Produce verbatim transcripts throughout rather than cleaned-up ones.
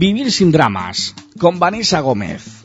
Vivir sin dramas, con Vanessa Gómez.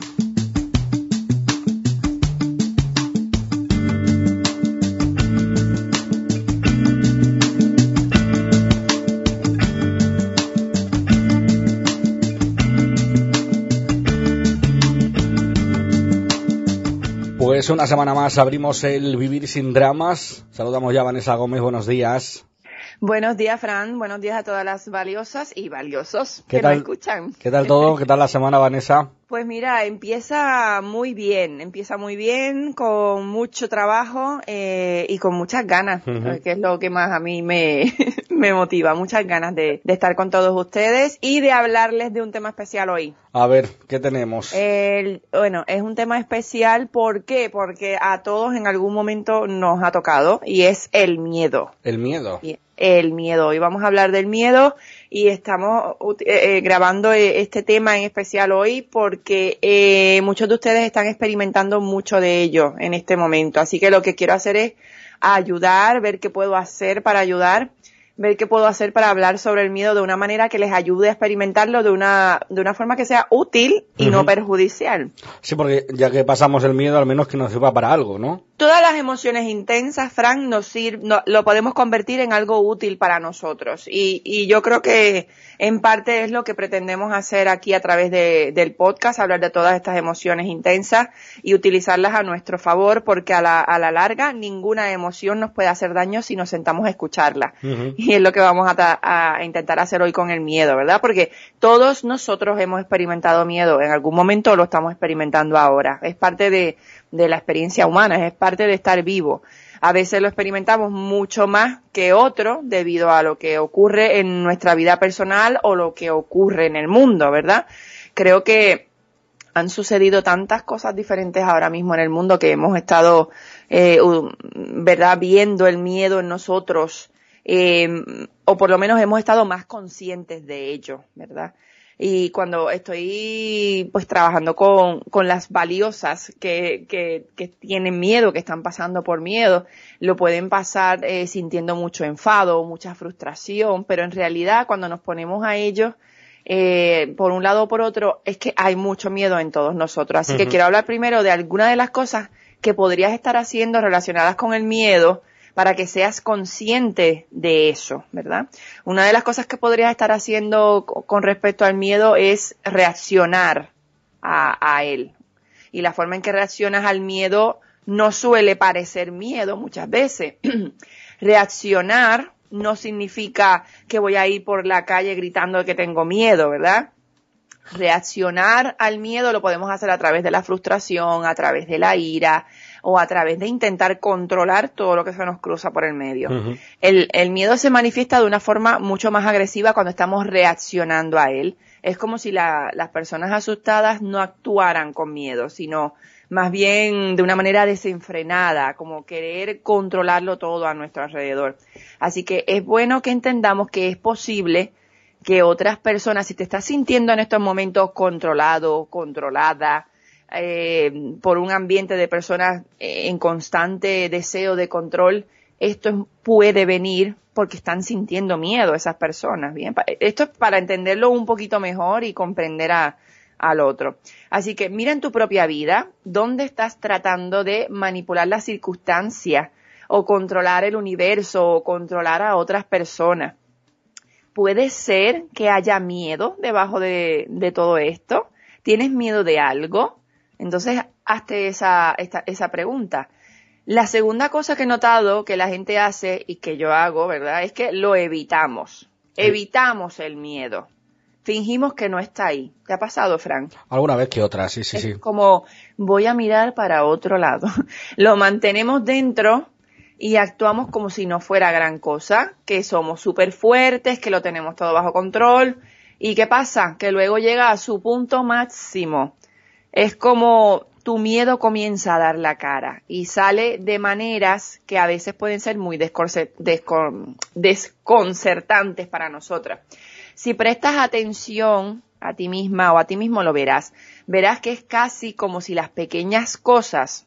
Pues una semana más abrimos el Vivir sin dramas. Saludamos ya a Vanessa Gómez, buenos días. Buenos días, Fran. Buenos días a todas las valiosas y valiosos que tal, nos escuchan. ¿Qué tal todo? ¿Qué tal la semana, Vanessa? Pues mira, empieza muy bien, empieza muy bien, con mucho trabajo eh, y con muchas ganas, uh-huh. que es lo que más a mí me, me motiva, muchas ganas de, de estar con todos ustedes y de hablarles de un tema especial hoy. A ver, ¿qué tenemos? El, bueno, es un tema especial, ¿por qué? Porque a todos en algún momento nos ha tocado y es el miedo. ¿El miedo? El miedo. Hoy vamos a hablar del miedo y estamos eh, grabando este tema en especial hoy porque eh, muchos de ustedes están experimentando mucho de ello en este momento. Así que lo que quiero hacer es ayudar, ver qué puedo hacer para ayudar, ver qué puedo hacer para hablar sobre el miedo de una manera que les ayude a experimentarlo de una de una forma que sea útil y uh-huh. no perjudicial. Sí, porque ya que pasamos el miedo, al menos que nos sirva para algo, ¿no? Todas las emociones intensas, Frank, nos sir- no, lo podemos convertir en algo útil para nosotros. Y, y yo creo que en parte es lo que pretendemos hacer aquí a través de, del podcast, hablar de todas estas emociones intensas y utilizarlas a nuestro favor, porque a la, a la larga ninguna emoción nos puede hacer daño si nos sentamos a escucharla. Uh-huh. Y es lo que vamos a, ta- a intentar hacer hoy con el miedo, ¿verdad? Porque todos nosotros hemos experimentado miedo en algún momento, lo estamos experimentando ahora. Es parte de de la experiencia humana, es parte de estar vivo. A veces lo experimentamos mucho más que otro debido a lo que ocurre en nuestra vida personal o lo que ocurre en el mundo, ¿verdad? Creo que han sucedido tantas cosas diferentes ahora mismo en el mundo que hemos estado, eh, ¿verdad?, viendo el miedo en nosotros, eh, o por lo menos hemos estado más conscientes de ello, ¿verdad? Y cuando estoy pues trabajando con, con las valiosas que, que, que tienen miedo, que están pasando por miedo, lo pueden pasar eh, sintiendo mucho enfado, mucha frustración, pero en realidad cuando nos ponemos a ellos, eh, por un lado o por otro, es que hay mucho miedo en todos nosotros. Así uh-huh. que quiero hablar primero de algunas de las cosas que podrías estar haciendo relacionadas con el miedo, para que seas consciente de eso, ¿verdad? Una de las cosas que podrías estar haciendo con respecto al miedo es reaccionar a, a él. Y la forma en que reaccionas al miedo no suele parecer miedo muchas veces. Reaccionar no significa que voy a ir por la calle gritando que tengo miedo, ¿verdad? Reaccionar al miedo lo podemos hacer a través de la frustración, a través de la ira o a través de intentar controlar todo lo que se nos cruza por el medio. Uh-huh. El, el miedo se manifiesta de una forma mucho más agresiva cuando estamos reaccionando a él. Es como si la, las personas asustadas no actuaran con miedo, sino más bien de una manera desenfrenada, como querer controlarlo todo a nuestro alrededor. Así que es bueno que entendamos que es posible que otras personas, si te estás sintiendo en estos momentos controlado, controlada, eh, por un ambiente de personas eh, en constante deseo de control, esto puede venir porque están sintiendo miedo esas personas, ¿bien? Esto es para entenderlo un poquito mejor y comprender a, al otro. Así que mira en tu propia vida, ¿dónde estás tratando de manipular las circunstancias o controlar el universo o controlar a otras personas? ¿Puede ser que haya miedo debajo de, de todo esto? ¿Tienes miedo de algo? Entonces, hazte esa, esta, esa pregunta. La segunda cosa que he notado que la gente hace y que yo hago, ¿verdad?, es que lo evitamos. Sí. Evitamos el miedo. Fingimos que no está ahí. ¿Te ha pasado, Frank? Alguna vez que otra, sí, sí, es sí. Como voy a mirar para otro lado. Lo mantenemos dentro y actuamos como si no fuera gran cosa, que somos súper fuertes, que lo tenemos todo bajo control. ¿Y qué pasa? Que luego llega a su punto máximo. Es como tu miedo comienza a dar la cara y sale de maneras que a veces pueden ser muy desconcer- descon- desconcertantes para nosotras. Si prestas atención a ti misma o a ti mismo lo verás. Verás que es casi como si las pequeñas cosas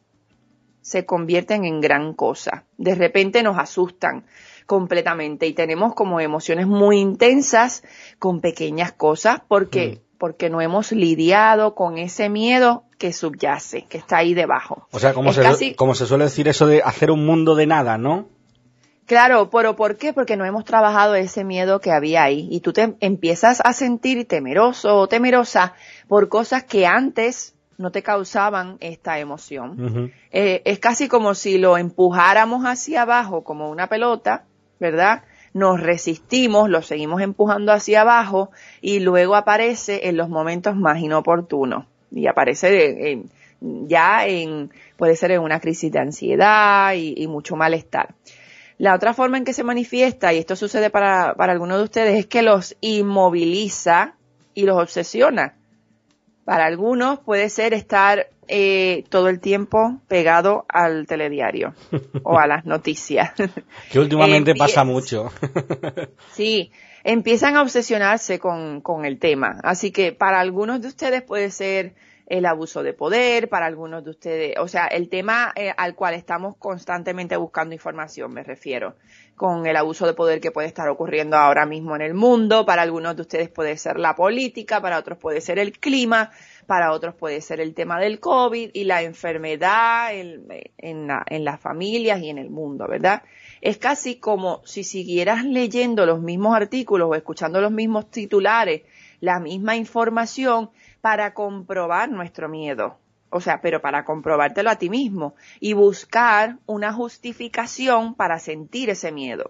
se convierten en gran cosa. De repente nos asustan completamente y tenemos como emociones muy intensas con pequeñas cosas porque... Mm. porque no hemos lidiado con ese miedo que subyace, que está ahí debajo. O sea, como, se, casi... como se suele decir eso de hacer un mundo de nada, ¿no? Claro, pero ¿por qué? Porque no hemos trabajado ese miedo que había ahí y tú te empiezas a sentir temeroso o temerosa por cosas que antes no te causaban esta emoción. Uh-huh. Eh, es casi como si lo empujáramos hacia abajo como una pelota, ¿verdad? Nos resistimos, lo seguimos empujando hacia abajo y luego aparece en los momentos más inoportunos y aparece en, ya en, puede ser en una crisis de ansiedad y, y mucho malestar. La otra forma en que se manifiesta, y esto sucede para, para algunos de ustedes, es que los inmoviliza y los obsesiona. Para algunos puede ser estar eh, todo el tiempo pegado al telediario o a las noticias. Que últimamente pasa mucho. Sí, empiezan a obsesionarse con, con el tema. Así que para algunos de ustedes puede ser el abuso de poder, para algunos de ustedes, o sea, el tema eh, al cual estamos constantemente buscando información, me refiero, con el abuso de poder que puede estar ocurriendo ahora mismo en el mundo. Para algunos de ustedes puede ser la política, para otros puede ser el clima, para otros puede ser el tema del COVID y la enfermedad en, en, la, en las familias y en el mundo, ¿verdad? Es casi como si siguieras leyendo los mismos artículos o escuchando los mismos titulares, la misma información, para comprobar nuestro miedo. O sea, pero para comprobártelo a ti mismo y buscar una justificación para sentir ese miedo.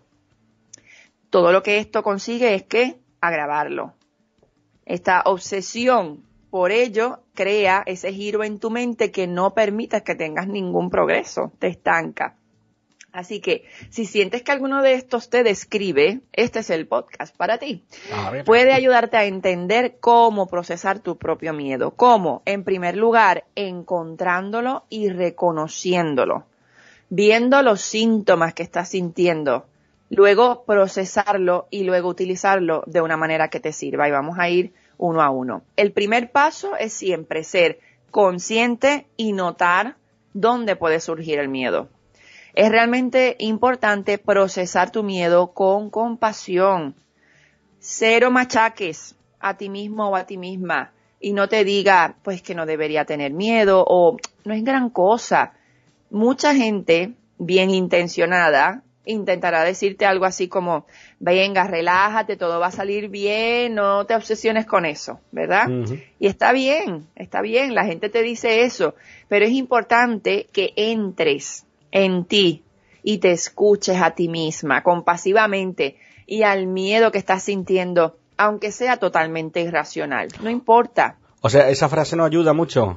Todo lo que esto consigue es que agravarlo. Esta obsesión, por ello, crea ese giro en tu mente que no permite que tengas ningún progreso, te estanca. Así que, si sientes que alguno de estos te describe, este es el podcast para ti. Puede ayudarte a entender cómo procesar tu propio miedo. ¿Cómo? En primer lugar, encontrándolo y reconociéndolo. Viendo los síntomas que estás sintiendo. Luego, procesarlo y luego utilizarlo de una manera que te sirva. Y vamos a ir uno a uno. El primer paso es siempre ser consciente y notar dónde puede surgir el miedo. Es realmente importante procesar tu miedo con compasión. Cero machaques a ti mismo o a ti misma y no te diga, pues que no debería tener miedo o no es gran cosa. Mucha gente bien intencionada intentará decirte algo así como, venga, relájate, todo va a salir bien, no te obsesiones con eso, ¿verdad? Uh-huh. Y está bien, está bien, la gente te dice eso, pero es importante que entres en ti y te escuches a ti misma compasivamente y al miedo que estás sintiendo, aunque sea totalmente irracional, no importa. O sea, esa frase no ayuda mucho.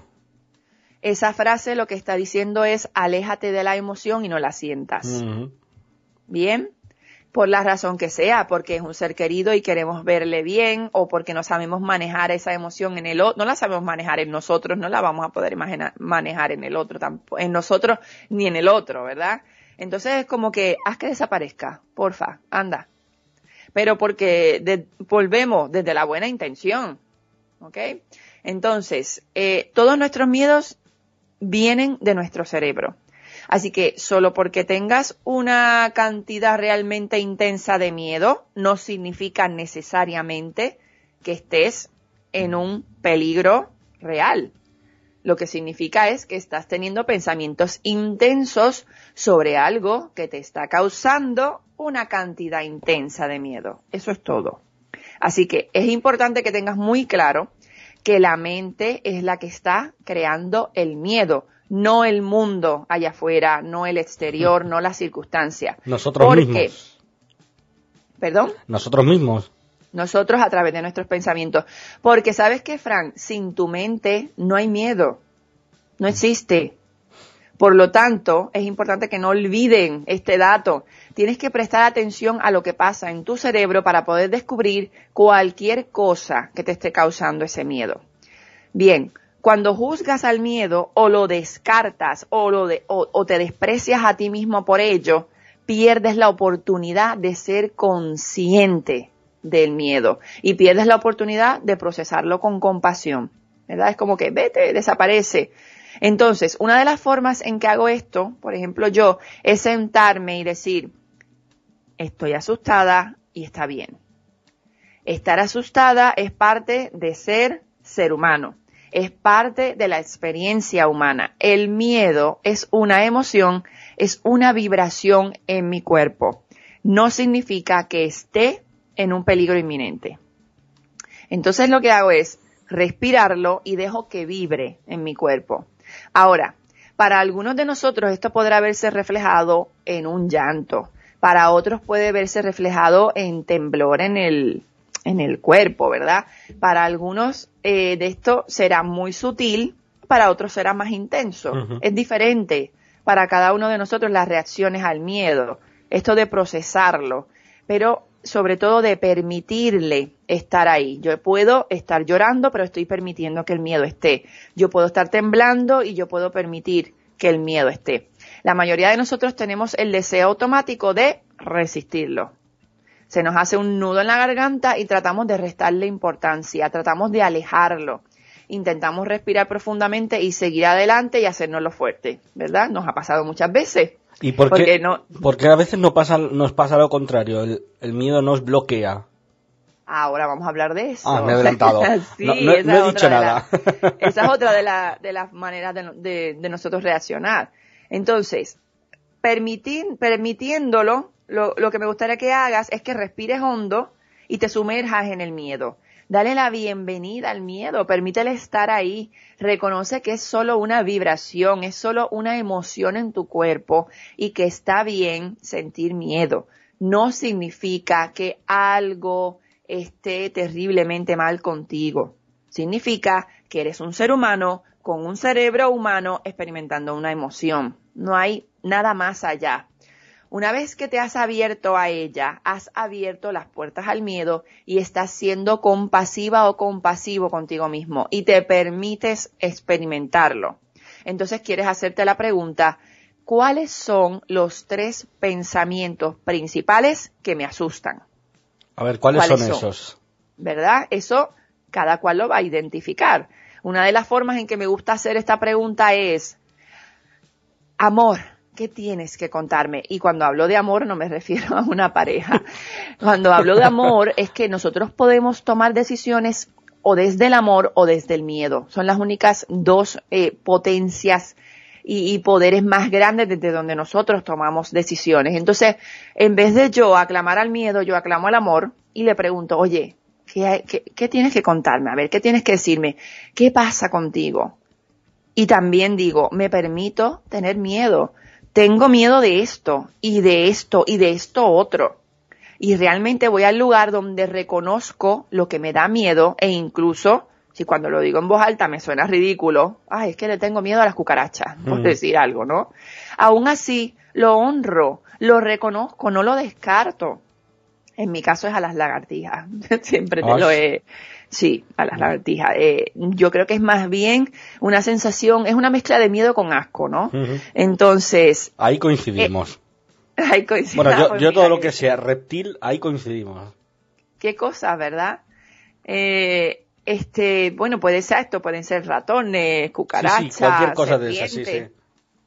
Esa frase lo que está diciendo es aléjate de la emoción y no la sientas. Uh-huh. Bien, por la razón que sea, porque es un ser querido y queremos verle bien o porque no sabemos manejar esa emoción en el otro, no la sabemos manejar en nosotros, no la vamos a poder imaginar, manejar en el otro, tampoco, en nosotros ni en el otro, ¿verdad? Entonces es como que haz que desaparezca, porfa, anda. Pero porque de, volvemos desde la buena intención, ¿ok? Entonces, eh, todos nuestros miedos vienen de nuestro cerebro. Así que solo porque tengas una cantidad realmente intensa de miedo, no significa necesariamente que estés en un peligro real. Lo que significa es que estás teniendo pensamientos intensos sobre algo que te está causando una cantidad intensa de miedo. Eso es todo. Así que es importante que tengas muy claro que la mente es la que está creando el miedo. No el mundo allá afuera, no el exterior, no las circunstancias. Nosotros Porque, mismos. ¿Perdón? Nosotros mismos. Nosotros a través de nuestros pensamientos. Porque ¿sabes qué, Frank? Sin tu mente no hay miedo. No existe. Por lo tanto, es importante que no olviden este dato. Tienes que prestar atención a lo que pasa en tu cerebro para poder descubrir cualquier cosa que te esté causando ese miedo. Bien. Cuando juzgas al miedo o lo descartas o, lo de, o, o te desprecias a ti mismo por ello, pierdes la oportunidad de ser consciente del miedo y pierdes la oportunidad de procesarlo con compasión, ¿verdad? Es como que vete, desaparece. Entonces, una de las formas en que hago esto, por ejemplo yo, es sentarme y decir, estoy asustada y está bien. Estar asustada es parte de ser ser humano, es parte de la experiencia humana. El miedo es una emoción, es una vibración en mi cuerpo. No significa que esté en un peligro inminente. Entonces lo que hago es respirarlo y dejo que vibre en mi cuerpo. Ahora, para algunos de nosotros esto podrá verse reflejado en un llanto. Para otros puede verse reflejado en temblor en el, en el cuerpo, ¿verdad? Para algunos eh, de esto será muy sutil, para otros será más intenso. Uh-huh. Es diferente para cada uno de nosotros las reacciones al miedo, esto de procesarlo, pero sobre todo de permitirle estar ahí. Yo puedo estar llorando, pero estoy permitiendo que el miedo esté. Yo puedo estar temblando y yo puedo permitir que el miedo esté. La mayoría de nosotros tenemos el deseo automático de resistirlo. Se nos hace un nudo en la garganta y tratamos de restarle importancia, tratamos de alejarlo. Intentamos respirar profundamente y seguir adelante y hacérnoslo fuerte, ¿verdad? Nos ha pasado muchas veces. ¿Y por qué, porque no, porque a veces no pasa, nos pasa lo contrario? El, el miedo nos bloquea. Ahora vamos a hablar de eso. Ah, me he adelantado. Sí, no, no, no he dicho nada. La, esa es otra de, la, de las maneras de, de, de nosotros reaccionar. Entonces, permitir, permitiéndolo, lo, lo que me gustaría que hagas es que respires hondo y te sumerjas en el miedo. Dale la bienvenida al miedo, permítele estar ahí, reconoce que es solo una vibración, es solo una emoción en tu cuerpo y que está bien sentir miedo. No significa que algo esté terriblemente mal contigo. Significa que eres un ser humano con un cerebro humano experimentando una emoción. No hay nada más allá. Una vez que te has abierto a ella, has abierto las puertas al miedo y estás siendo compasiva o compasivo contigo mismo y te permites experimentarlo. Entonces quieres hacerte la pregunta, ¿cuáles son los tres pensamientos principales que me asustan? A ver, ¿cuáles, ¿cuáles son, son esos? ¿Verdad? Eso cada cual lo va a identificar. Una de las formas en que me gusta hacer esta pregunta es, amor, ¿qué tienes que contarme? Y cuando hablo de amor no me refiero a una pareja. Cuando hablo de amor es que nosotros podemos tomar decisiones o desde el amor o desde el miedo. Son las únicas dos eh, potencias y, y poderes más grandes desde donde nosotros tomamos decisiones. Entonces, en vez de yo aclamar al miedo, yo aclamo al amor y le pregunto, oye, ¿qué, qué, qué tienes que contarme? A ver, ¿qué tienes que decirme? ¿Qué pasa contigo? Y también digo, me permito tener miedo. Tengo miedo de esto, y de esto, y de esto otro. Y realmente voy al lugar donde reconozco lo que me da miedo, e incluso, si cuando lo digo en voz alta me suena ridículo, ay, es que le tengo miedo a las cucarachas, por mm. decir algo, ¿no? Aún así, lo honro, lo reconozco, no lo descarto. En mi caso es a las lagartijas. Siempre te lo he... Sí, a las lagartijas. Eh, yo creo que es más bien una sensación, es una mezcla de miedo con asco, ¿no? Uh-huh. Entonces... Ahí coincidimos. Eh, ahí coincidimos. Bueno, yo, yo todo lo que sea reptil, ahí coincidimos. Qué cosa, ¿verdad? Eh, este, bueno, puede ser esto, pueden ser ratones, cucarachas, sí, sí, cualquier cosa de esa, sí, sí.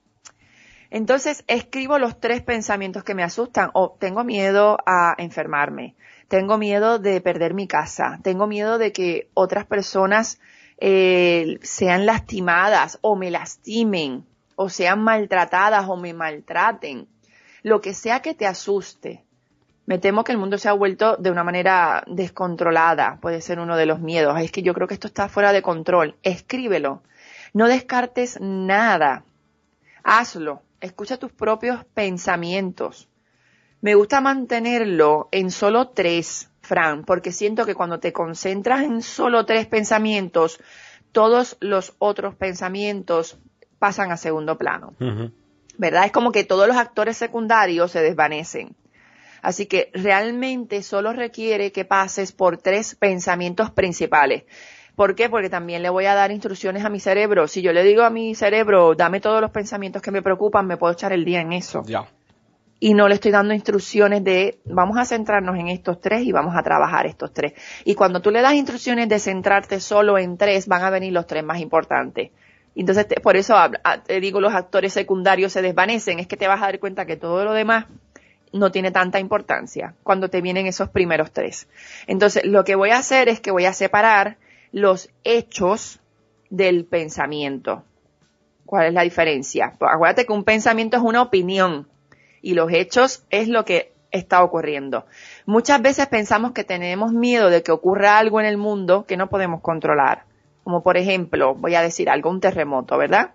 Entonces, escribo los tres pensamientos que me asustan. O tengo miedo a enfermarme. Tengo miedo de perder mi casa. Tengo miedo de que otras personas eh, sean lastimadas o me lastimen o sean maltratadas o me maltraten. Lo que sea que te asuste. Me temo que el mundo se ha vuelto de una manera descontrolada. Puede ser uno de los miedos. Es que yo creo que esto está fuera de control. Escríbelo. No descartes nada. Hazlo. Escucha tus propios pensamientos. Me gusta mantenerlo en solo tres, Fran, porque siento que cuando te concentras en solo tres pensamientos, todos los otros pensamientos pasan a segundo plano. Uh-huh. ¿Verdad? Es como que todos los actores secundarios se desvanecen. Así que realmente solo requiere que pases por tres pensamientos principales. ¿Por qué? Porque también le voy a dar instrucciones a mi cerebro. Si yo le digo a mi cerebro, dame todos los pensamientos que me preocupan, me puedo echar el día en eso. Ya. Y no le estoy dando instrucciones de, vamos a centrarnos en estos tres y vamos a trabajar estos tres. Y cuando tú le das instrucciones de centrarte solo en tres, van a venir los tres más importantes. Entonces, te, por eso te digo, los actores secundarios se desvanecen. Es que te vas a dar cuenta que todo lo demás no tiene tanta importancia cuando te vienen esos primeros tres. Entonces, lo que voy a hacer es que voy a separar los hechos del pensamiento. ¿Cuál es la diferencia? Pues acuérdate que un pensamiento es una opinión y los hechos es lo que está ocurriendo. Muchas veces pensamos que tenemos miedo de que ocurra algo en el mundo que no podemos controlar. Como por ejemplo, voy a decir algo, un terremoto, ¿verdad?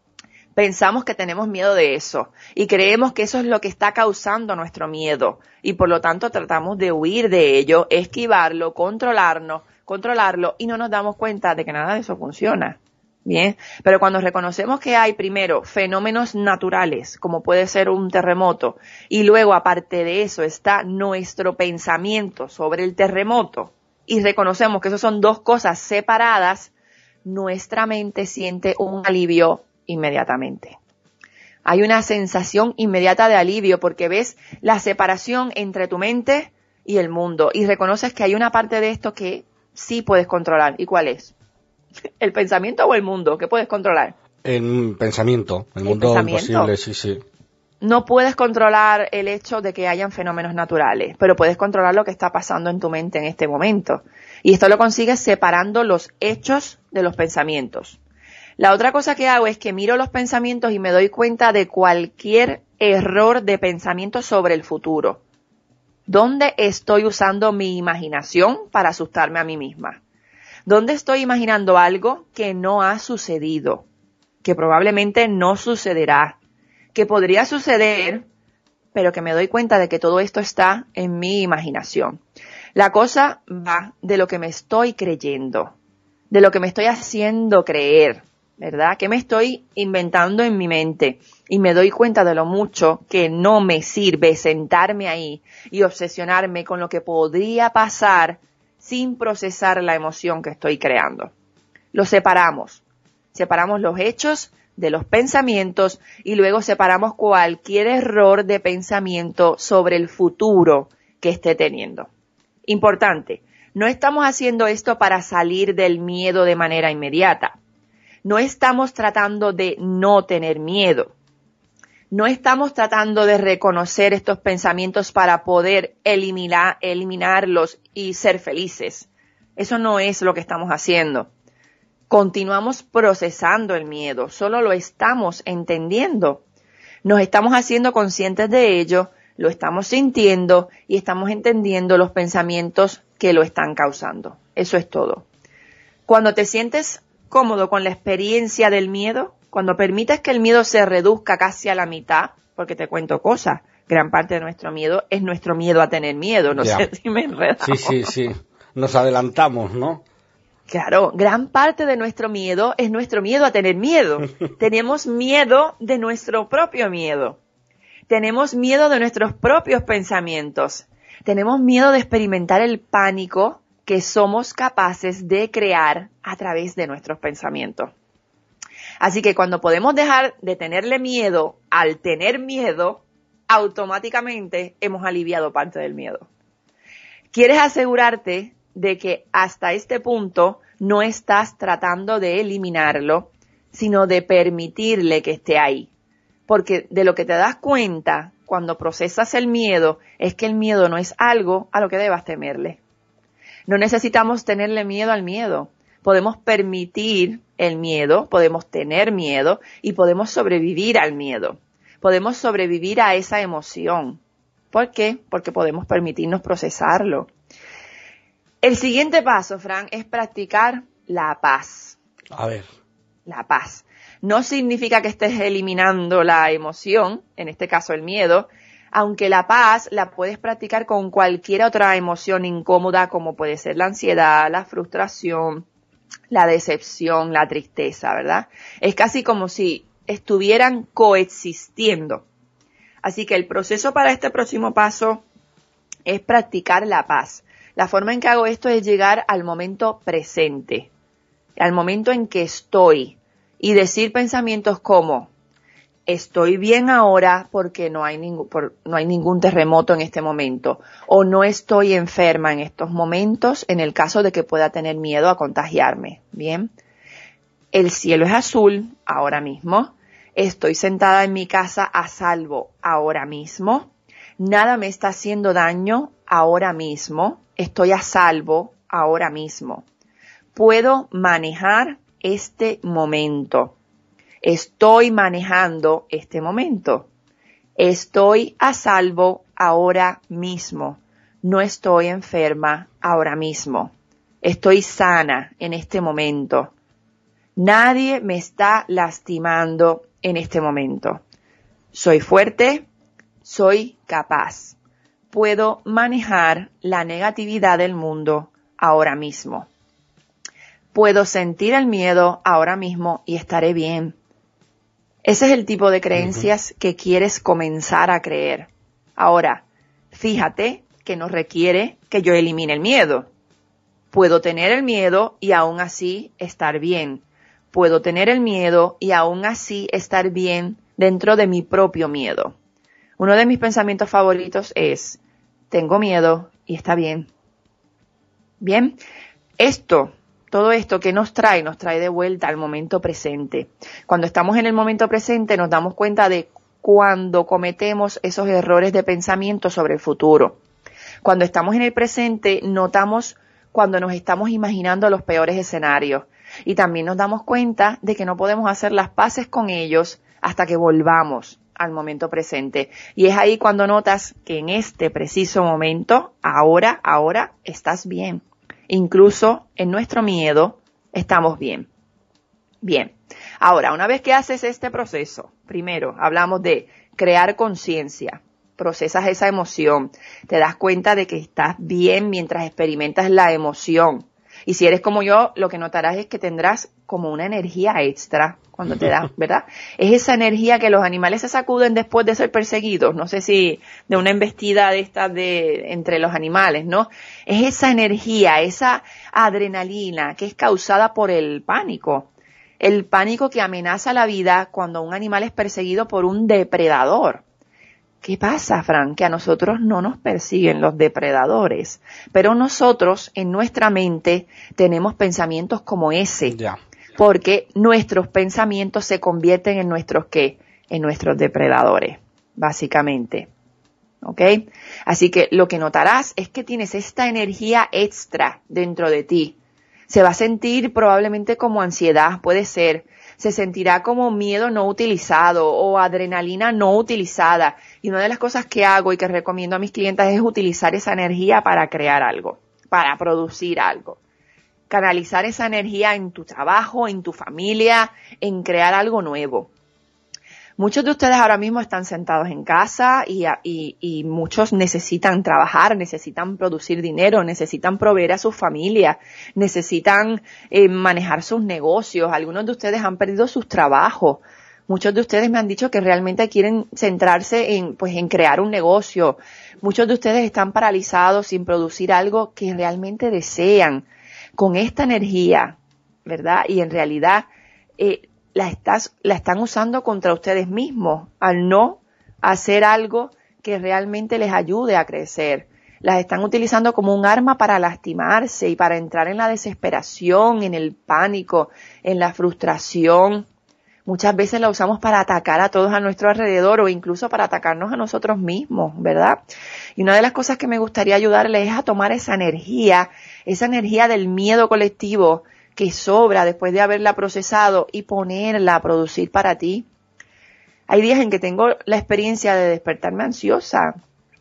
Pensamos que tenemos miedo de eso y creemos que eso es lo que está causando nuestro miedo y por lo tanto tratamos de huir de ello, esquivarlo, controlarnos, controlarlo y no nos damos cuenta de que nada de eso funciona. Bien, pero cuando reconocemos que hay primero fenómenos naturales, como puede ser un terremoto, y luego aparte de eso está nuestro pensamiento sobre el terremoto, y reconocemos que eso son dos cosas separadas, nuestra mente siente un alivio inmediatamente. Hay una sensación inmediata de alivio porque ves la separación entre tu mente y el mundo, y reconoces que hay una parte de esto que sí puedes controlar. ¿Y cuál es? ¿El pensamiento o el mundo? ¿Qué puedes controlar? El pensamiento. El, el mundo pensamiento. Imposible, sí, sí. No puedes controlar el hecho de que hayan fenómenos naturales, pero puedes controlar lo que está pasando en tu mente en este momento. Y esto lo consigues separando los hechos de los pensamientos. La otra cosa que hago es que miro los pensamientos y me doy cuenta de cualquier error de pensamiento sobre el futuro. ¿Dónde estoy usando mi imaginación para asustarme a mí misma? ¿Dónde estoy imaginando algo que no ha sucedido? Que probablemente no sucederá. Que podría suceder, pero que me doy cuenta de que todo esto está en mi imaginación. La cosa va de lo que me estoy creyendo, de lo que me estoy haciendo creer, ¿verdad? Que me estoy inventando en mi mente y me doy cuenta de lo mucho que no me sirve sentarme ahí y obsesionarme con lo que podría pasar sin procesar la emoción que estoy creando. Lo separamos. Separamos los hechos de los pensamientos y luego separamos cualquier error de pensamiento sobre el futuro que esté teniendo. Importante, no estamos haciendo esto para salir del miedo de manera inmediata. No estamos tratando de no tener miedo. No estamos tratando de reconocer estos pensamientos para poder eliminar, eliminarlos y ser felices. Eso no es lo que estamos haciendo. Continuamos procesando el miedo, solo lo estamos entendiendo. Nos estamos haciendo conscientes de ello, lo estamos sintiendo y estamos entendiendo los pensamientos que lo están causando. Eso es todo. Cuando te sientes cómodo con la experiencia del miedo, cuando permites que el miedo se reduzca casi a la mitad, porque te cuento cosas, gran parte de nuestro miedo es nuestro miedo a tener miedo, no ya. sé si me enredamos. Sí, sí, sí, nos adelantamos, ¿no? Claro, gran parte de nuestro miedo es nuestro miedo a tener miedo. Tenemos miedo de nuestro propio miedo. Tenemos miedo de nuestros propios pensamientos. Tenemos miedo de experimentar el pánico que somos capaces de crear a través de nuestros pensamientos. Así que cuando podemos dejar de tenerle miedo al tener miedo, automáticamente hemos aliviado parte del miedo. ¿Quieres asegurarte de que hasta este punto no estás tratando de eliminarlo, sino de permitirle que esté ahí? Porque de lo que te das cuenta cuando procesas el miedo es que el miedo no es algo a lo que debas temerle. No necesitamos tenerle miedo al miedo. Podemos permitir el miedo, podemos tener miedo y podemos sobrevivir al miedo. Podemos sobrevivir a esa emoción. ¿Por qué? Porque podemos permitirnos procesarlo. El siguiente paso, Fran, es practicar la paz. A ver. La paz. No significa que estés eliminando la emoción, en este caso el miedo, aunque la paz la puedes practicar con cualquier otra emoción incómoda, como puede ser la ansiedad, la frustración, la decepción, la tristeza, ¿verdad? Es casi como si estuvieran coexistiendo. Así que el proceso para este próximo paso es practicar la paz. La forma en que hago esto es llegar al momento presente, al momento en que estoy, y decir pensamientos como, estoy bien ahora porque no hay, ningún, por, no hay ningún terremoto en este momento, o no estoy enferma en estos momentos en el caso de que pueda tener miedo a contagiarme. Bien, el cielo es azul ahora mismo, estoy sentada en mi casa a salvo ahora mismo, Nada me está haciendo daño ahora mismo. Estoy a salvo ahora mismo. Puedo manejar este momento. Estoy manejando este momento. Estoy a salvo ahora mismo. No estoy enferma ahora mismo. Estoy sana en este momento. Nadie me está lastimando en este momento. Soy fuerte, soy capaz. Puedo manejar la negatividad del mundo ahora mismo. Puedo sentir el miedo ahora mismo y estaré bien. Ese es el tipo de creencias uh-huh. que quieres comenzar a creer. Ahora, fíjate que no requiere que yo elimine el miedo. Puedo tener el miedo y aún así estar bien. Puedo tener el miedo y aún así estar bien dentro de mi propio miedo. Uno de mis pensamientos favoritos es, tengo miedo y está bien. Bien, esto, todo esto que nos trae, nos trae de vuelta al momento presente. Cuando estamos en el momento presente nos damos cuenta de cuando cometemos esos errores de pensamiento sobre el futuro. Cuando estamos en el presente notamos cuando nos estamos imaginando los peores escenarios. Y también nos damos cuenta de que no podemos hacer las paces con ellos hasta que volvamos al momento presente. Y es ahí cuando notas que en este preciso momento, ahora, ahora, estás bien. Incluso en nuestro miedo, estamos bien. Bien. Ahora, una vez que haces este proceso, primero hablamos de crear conciencia. Procesas esa emoción. Te das cuenta de que estás bien mientras experimentas la emoción. Y si eres como yo, lo que notarás es que tendrás como una energía extra cuando te da, ¿verdad? Es esa energía que los animales se sacuden después de ser perseguidos. No sé si de una embestida de estas de entre los animales, ¿no? Es esa energía, esa adrenalina que es causada por el pánico. El pánico que amenaza la vida cuando un animal es perseguido por un depredador. ¿Qué pasa, Fran? Que a nosotros no nos persiguen los depredadores, pero nosotros en nuestra mente tenemos pensamientos como ese, ya. Porque nuestros pensamientos se convierten en nuestros ¿qué? En nuestros depredadores, básicamente. ¿Ok? Así que lo que notarás es que tienes esta energía extra dentro de ti. Se va a sentir probablemente como ansiedad, puede ser. Se sentirá como miedo no utilizado o adrenalina no utilizada. Y una de las cosas que hago y que recomiendo a mis clientes es utilizar esa energía para crear algo, para producir algo. Canalizar esa energía en tu trabajo, en tu familia, en crear algo nuevo. Muchos de ustedes ahora mismo están sentados en casa y, y, y muchos necesitan trabajar, necesitan producir dinero, necesitan proveer a sus familias, necesitan eh, manejar sus negocios. Algunos de ustedes han perdido sus trabajos. Muchos de ustedes me han dicho que realmente quieren centrarse en, pues, en crear un negocio. Muchos de ustedes están paralizados sin producir algo que realmente desean. Con esta energía, ¿verdad? Y en realidad, eh, la estás, la están usando contra ustedes mismos al no hacer algo que realmente les ayude a crecer. Las están utilizando como un arma para lastimarse y para entrar en la desesperación, en el pánico, en la frustración. Muchas veces la usamos para atacar a todos a nuestro alrededor o incluso para atacarnos a nosotros mismos, ¿verdad? Y una de las cosas que me gustaría ayudarles es a tomar esa energía, esa energía del miedo colectivo que sobra después de haberla procesado y ponerla a producir para ti. Hay días en que tengo la experiencia de despertarme ansiosa.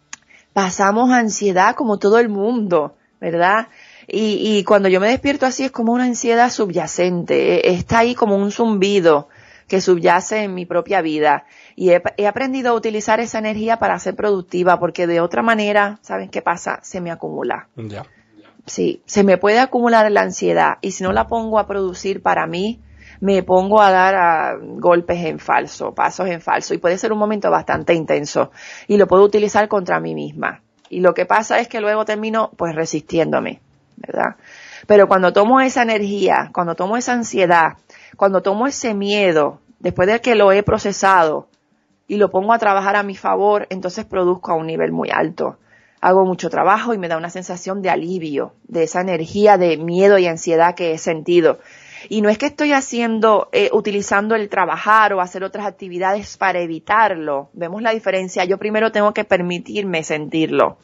Pasamos ansiedad como todo el mundo, ¿verdad? Y, y cuando yo me despierto así es como una ansiedad subyacente, está ahí como un zumbido que subyace en mi propia vida. Y he, he aprendido a utilizar esa energía para ser productiva, porque de otra manera, ¿saben qué pasa? Se me acumula. Ya. Sí, se me puede acumular la ansiedad y si no la pongo a producir para mí, me pongo a dar a golpes en falso, pasos en falso y puede ser un momento bastante intenso y lo puedo utilizar contra mí misma. Y lo que pasa es que luego termino pues resistiéndome, ¿verdad? Pero cuando tomo esa energía, cuando tomo esa ansiedad, cuando tomo ese miedo, después de que lo he procesado y lo pongo a trabajar a mi favor, entonces produzco a un nivel muy alto. Hago mucho trabajo y me da una sensación de alivio, de esa energía de miedo y ansiedad que he sentido. Y no es que estoy haciendo, eh, utilizando el trabajar o hacer otras actividades para evitarlo. Vemos la diferencia. Yo primero tengo que permitirme sentirlo.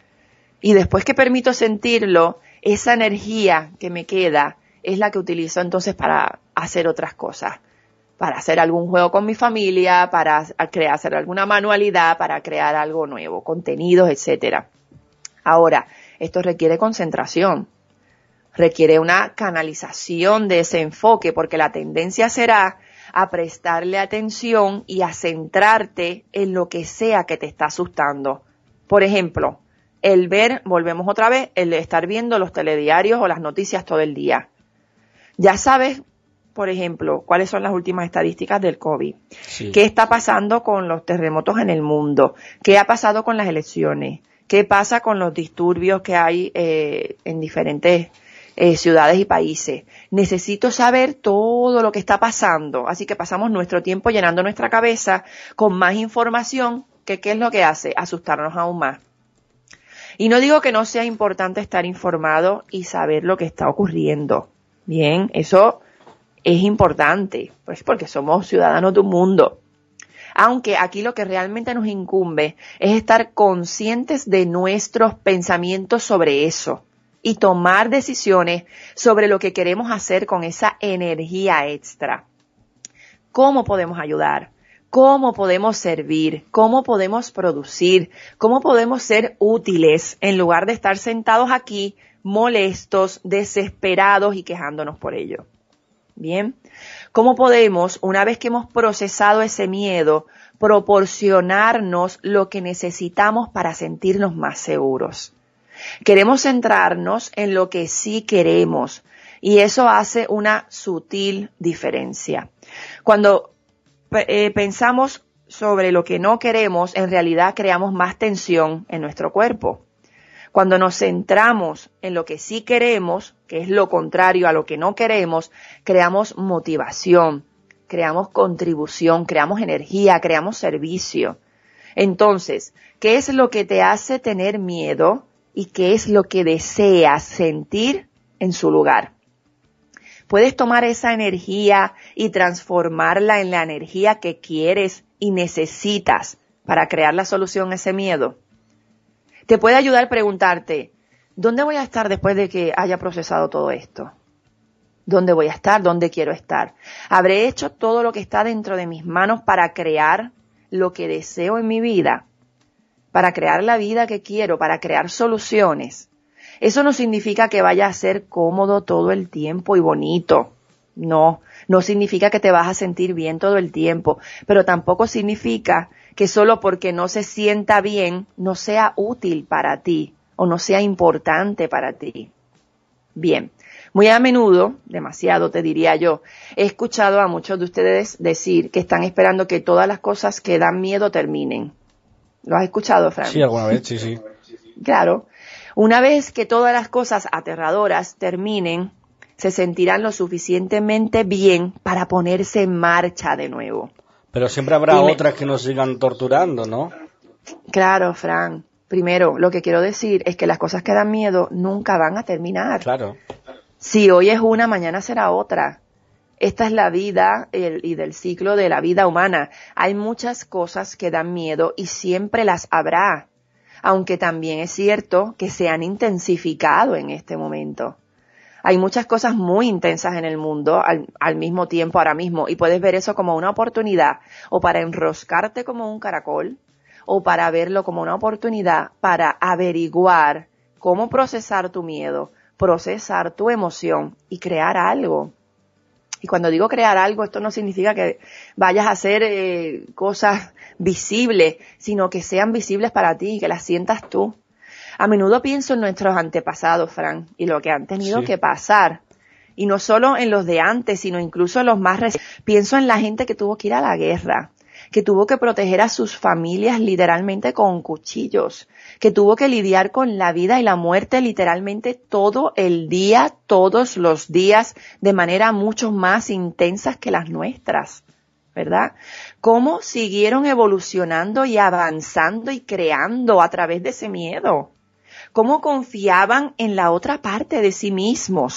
Y después que permito sentirlo, esa energía que me queda es la que utilizo entonces para hacer otras cosas. Para hacer algún juego con mi familia, para crear, hacer alguna manualidad, para crear algo nuevo, contenidos, etcétera. Ahora, esto requiere concentración, requiere una canalización de ese enfoque, porque la tendencia será a prestarle atención y a centrarte en lo que sea que te está asustando. Por ejemplo, el ver, volvemos otra vez, el estar viendo los telediarios o las noticias todo el día. Ya sabes, por ejemplo, cuáles son las últimas estadísticas del COVID. Sí. ¿Qué está pasando con los terremotos en el mundo? ¿Qué ha pasado con las elecciones? ¿Qué pasa con los disturbios que hay eh, en diferentes eh, ciudades y países? Necesito saber todo lo que está pasando. Así que pasamos nuestro tiempo llenando nuestra cabeza con más información que ¿qué es lo que hace? Asustarnos aún más. Y no digo que no sea importante estar informado y saber lo que está ocurriendo. Bien, eso es importante, pues porque somos ciudadanos de un mundo. Aunque aquí lo que realmente nos incumbe es estar conscientes de nuestros pensamientos sobre eso y tomar decisiones sobre lo que queremos hacer con esa energía extra. ¿Cómo podemos ayudar? ¿Cómo podemos servir? ¿Cómo podemos producir? ¿Cómo podemos ser útiles en lugar de estar sentados aquí molestos, desesperados y quejándonos por ello? Bien, ¿cómo podemos, una vez que hemos procesado ese miedo, proporcionarnos lo que necesitamos para sentirnos más seguros? Queremos centrarnos en lo que sí queremos y eso hace una sutil diferencia. Cuando eh, pensamos sobre lo que no queremos, en realidad creamos más tensión en nuestro cuerpo. Cuando nos centramos en lo que sí queremos, que es lo contrario a lo que no queremos, creamos motivación, creamos contribución, creamos energía, creamos servicio. Entonces, ¿qué es lo que te hace tener miedo y qué es lo que deseas sentir en su lugar? Puedes tomar esa energía y transformarla en la energía que quieres y necesitas para crear la solución a ese miedo. Te puede ayudar a preguntarte, ¿dónde voy a estar después de que haya procesado todo esto? ¿Dónde voy a estar? ¿Dónde quiero estar? ¿Habré hecho todo lo que está dentro de mis manos para crear lo que deseo en mi vida? Para crear la vida que quiero, para crear soluciones. Eso no significa que vaya a ser cómodo todo el tiempo y bonito. No, no significa que te vas a sentir bien todo el tiempo, pero tampoco significa que solo porque no se sienta bien no sea útil para ti o no sea importante para ti. Bien, muy a menudo, demasiado te diría yo, he escuchado a muchos de ustedes decir que están esperando que todas las cosas que dan miedo terminen. ¿Lo has escuchado, Fran? Sí, alguna vez, sí, sí. Claro. Una vez que todas las cosas aterradoras terminen, se sentirán lo suficientemente bien para ponerse en marcha de nuevo. Pero siempre habrá Dime. otras que nos sigan torturando, ¿no? Claro, Fran. Primero, lo que quiero decir es que las cosas que dan miedo nunca van a terminar. Claro. Si hoy es una, mañana será otra. Esta es la vida el, y del ciclo de la vida humana. Hay muchas cosas que dan miedo y siempre las habrá. Aunque también es cierto que se han intensificado en este momento. Hay muchas cosas muy intensas en el mundo al, al mismo tiempo ahora mismo y puedes ver eso como una oportunidad o para enroscarte como un caracol o para verlo como una oportunidad para averiguar cómo procesar tu miedo, procesar tu emoción y crear algo. Y cuando digo crear algo, esto no significa que vayas a hacer eh, cosas visibles, sino que sean visibles para ti y que las sientas tú. A menudo pienso en nuestros antepasados, Fran, y lo que han tenido Sí. que pasar. Y no solo en los de antes, sino incluso en los más recientes. Pienso en la gente que tuvo que ir a la guerra, que tuvo que proteger a sus familias literalmente con cuchillos, que tuvo que lidiar con la vida y la muerte literalmente todo el día, todos los días, de manera mucho más intensas que las nuestras, ¿verdad? Cómo siguieron evolucionando y avanzando y creando a través de ese miedo. Cómo confiaban en la otra parte de sí mismos.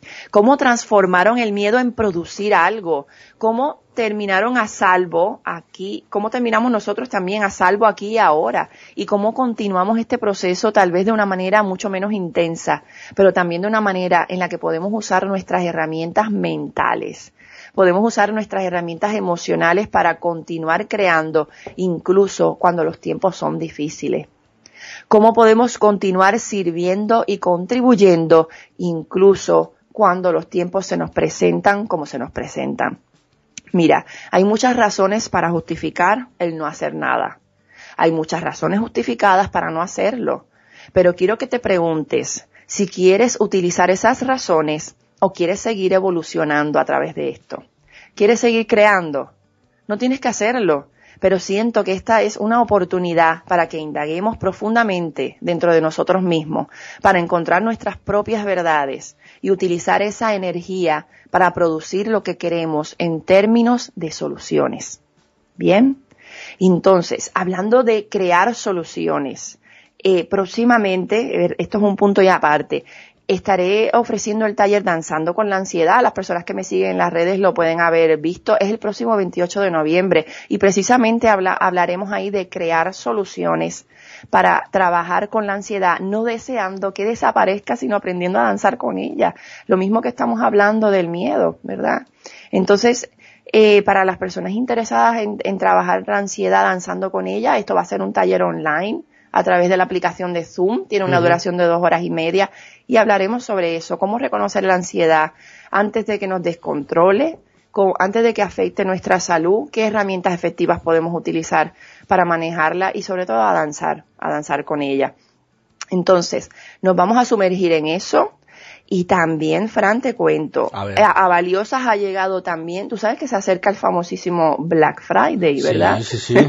cómo transformaron el miedo en producir algo, cómo terminaron a salvo aquí, cómo terminamos nosotros también a salvo aquí y ahora, y cómo continuamos este proceso tal vez de una manera mucho menos intensa, pero también de una manera en la que podemos usar nuestras herramientas mentales. Podemos usar nuestras herramientas emocionales para continuar creando, incluso cuando los tiempos son difíciles. Cómo podemos continuar sirviendo y contribuyendo, incluso cuando los tiempos se nos presentan como se nos presentan. Mira, hay muchas razones para justificar el no hacer nada. Hay muchas razones justificadas para no hacerlo. Pero quiero que te preguntes si quieres utilizar esas razones o quieres seguir evolucionando a través de esto. ¿Quieres seguir creando? No tienes que hacerlo, pero siento que esta es una oportunidad para que indaguemos profundamente dentro de nosotros mismos, para encontrar nuestras propias verdades y utilizar esa energía para producir lo que queremos en términos de soluciones. ¿Bien? Entonces, hablando de crear soluciones, eh, próximamente, esto es un punto ya aparte, estaré ofreciendo el taller Danzando con la Ansiedad. Las personas que me siguen en las redes lo pueden haber visto. Es el próximo veintiocho de noviembre y precisamente habla, hablaremos ahí de crear soluciones para trabajar con la ansiedad, no deseando que desaparezca, sino aprendiendo a danzar con ella. Lo mismo que estamos hablando del miedo, ¿verdad? Entonces, eh, para las personas interesadas en, en trabajar la ansiedad danzando con ella, esto va a ser un taller online a través de la aplicación de Zoom, tiene una uh-huh. duración de dos horas y media, y hablaremos sobre eso, cómo reconocer la ansiedad antes de que nos descontrole, con, antes de que afecte nuestra salud, qué herramientas efectivas podemos utilizar para manejarla y sobre todo a danzar, a danzar con ella. Entonces, nos vamos a sumergir en eso. Y también, Fran, te cuento, a, a, a Valiosas ha llegado también, tú sabes que se acerca el famosísimo Black Friday, ¿verdad? Sí, sí, sí.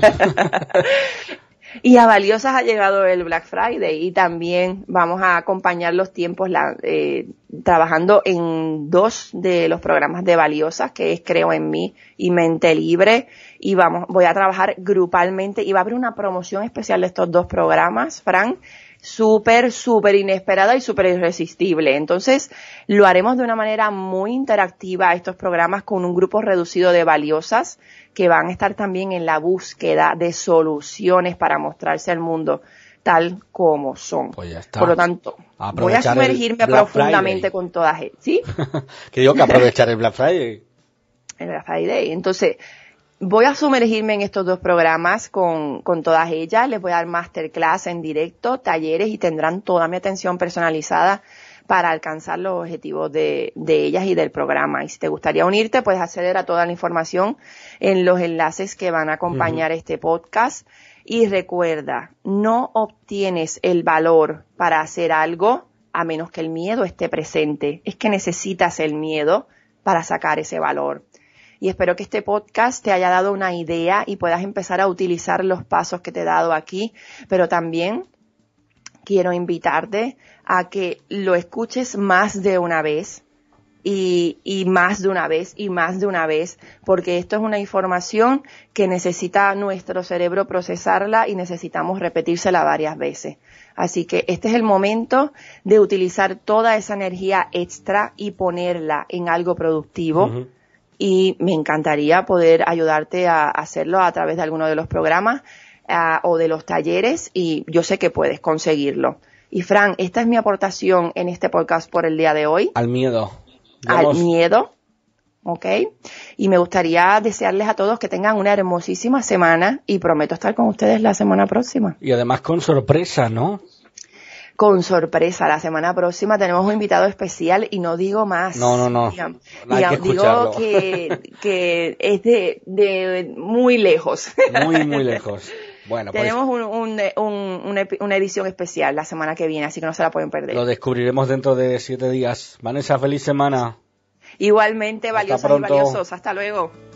Y a Valiosas ha llegado el Black Friday y también vamos a acompañar los tiempos la, eh, trabajando en dos de los programas de Valiosas, que es Creo en Mí y Mente Libre, y vamos, voy a trabajar grupalmente y va a haber una promoción especial de estos dos programas, Fran, súper, súper inesperada y súper irresistible. Entonces, lo haremos de una manera muy interactiva estos programas con un grupo reducido de valiosas que van a estar también en la búsqueda de soluciones para mostrarse al mundo tal como son. Pues ya está. Por lo tanto, voy a sumergirme profundamente Friday. Con todas ellas. ¿Sí? Que digo que aprovechar el Black Friday. El Black Friday. Entonces, voy a sumergirme en estos dos programas con, con todas ellas. Les voy a dar masterclass en directo, talleres y tendrán toda mi atención personalizada para alcanzar los objetivos de, de ellas y del programa. Y si te gustaría unirte, puedes acceder a toda la información en los enlaces que van a acompañar uh-huh. este podcast. Y recuerda, no obtienes el valor para hacer algo a menos que el miedo esté presente. Es que necesitas el miedo para sacar ese valor. Y espero que este podcast te haya dado una idea y puedas empezar a utilizar los pasos que te he dado aquí, pero también quiero invitarte a que lo escuches más de una vez y, y más de una vez y más de una vez, porque esto es una información que necesita nuestro cerebro procesarla y necesitamos repetírsela varias veces. Así que este es el momento de utilizar toda esa energía extra y ponerla en algo productivo. Uh-huh. Y me encantaría poder ayudarte a hacerlo a través de alguno de los programas uh, o de los talleres, y yo sé que puedes conseguirlo. Y Fran, esta es mi aportación en este podcast por el día de hoy. Al miedo. Al miedo, ¿ok? Y me gustaría desearles a todos que tengan una hermosísima semana y prometo estar con ustedes la semana próxima. Y además con sorpresa, ¿no? Con sorpresa, la semana próxima tenemos un invitado especial y no digo más. No, no, no. Digamos, digamos, que digo que, que es de, de muy lejos. Muy, muy lejos. Bueno, tenemos pues, un, un, un, una, una edición especial la semana que viene, así que no se la pueden perder. Lo descubriremos dentro de siete días. Vanessa, feliz semana. Igualmente, valiosas y valiosos. Hasta luego.